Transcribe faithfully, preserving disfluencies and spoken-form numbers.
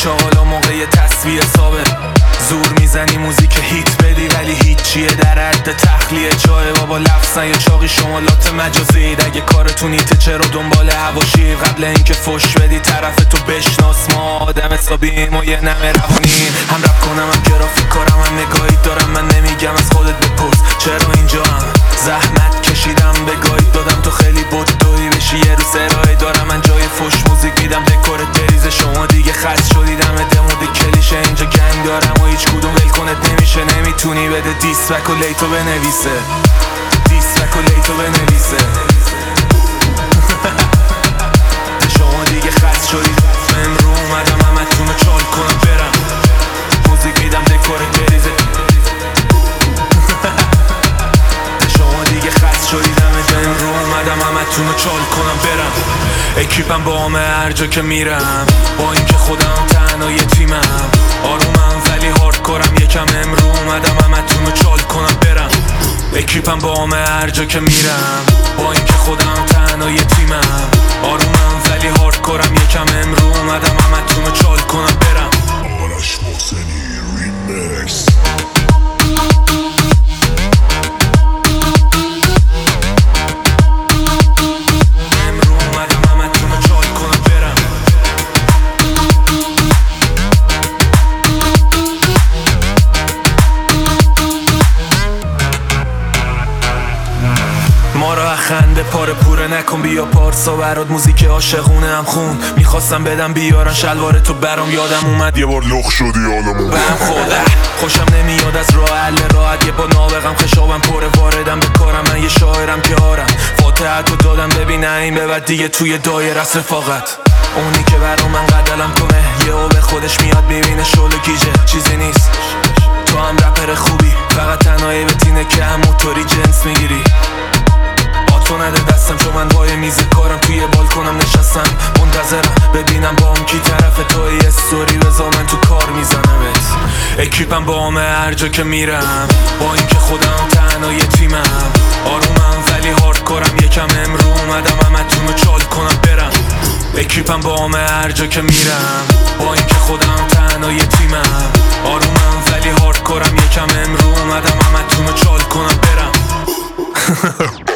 حالا موقع تصویه حسابه. زور میزنی موزیک هیت بدی ولی هیچیه در حد تخلیه جای بابا لفظن یا چاقی شمالات مجازید. اگه کارتون هیته چرا دنبال هواشی قبل اینکه فش بدی طرف تو بشناس. ما آدم حسابیم و یه نمه روانی هم رپ کنم هم گرافیک کارم هم نگاهی دارم. من نمیگم از خودت بپرس چرا اینجا هم زحمت کشیدم به گاهی دادم تو خیلی بدوی بشی یه روز ارائه دارم. من جای فش موزیک میدم دکورت بریزه شما دیگه خست شدی دم دمود کلیشه. اینجا گنگ دارم و هیچ کدوم ول کنت نمیشه. نمیتونی بده دیسپک و لیتو بنویسه دیسپک و لیتو بنویسه شما دیگه خست شدید امرو اومدم همتون رو چال کنم برم موزیک میدم دکورت بریزه شما دیگه خست شدید امرو اومدم همتون رو چال کنم برم. اکیپم با همه هر جا که میرم با اینکه خودم تنها یه تیمم. آرومم ولی هاردکورم یکم امرو اومدم همتون رو چال کنم برم. اکیپم با همه هر جا که میرم با اینکه خودم تنها یه تیمم. آرومم ولی هاردکورم یکم امرو اومدم همتون رو چال کنم برم. آرش محسنی ریمیکس. ما را خنده پاره پوره نکن بیا پارسا برات موزیک عاشقونه هم خون. میخواستم بدم بیارن شلوار تو برام یادم اومد یه بار لخ شدی حالمون برم خوده. خوشم نمیاد از راه حل راحت یه با نابغم خشابم پره واردم به کارم. من یه شاعرم که آرم فاتحه تو دادم ببینه این به بعد دیگه توی دایره است رفاقت. اونی که برام من قدلم کنه یه او به خودش میاد میبینه شلو گیجه چیزی نیست. تو هم رپر خوبی فقط تنهایی به تینه که هم موتوری جنس میگیری. تو نده دستم چون من وای میز کارم توی بالکنم نشستم منتظرم ببینم با هم کی طرف تو یه استوری بزا من تو کار میزنمت. اکیپم با همه هر جا که میرم با اینکه خودم تنها یه تیمم. آرومم ولی هاردکورم یکم امرو اومدم همتون رو چال کنم برم. اکیپم با همه هر جا که میرم با اینکه خودم تنها یه تیمم. آرومم ولی هاردکورم یکم امرو اومدم همتون رو چال کنم برم.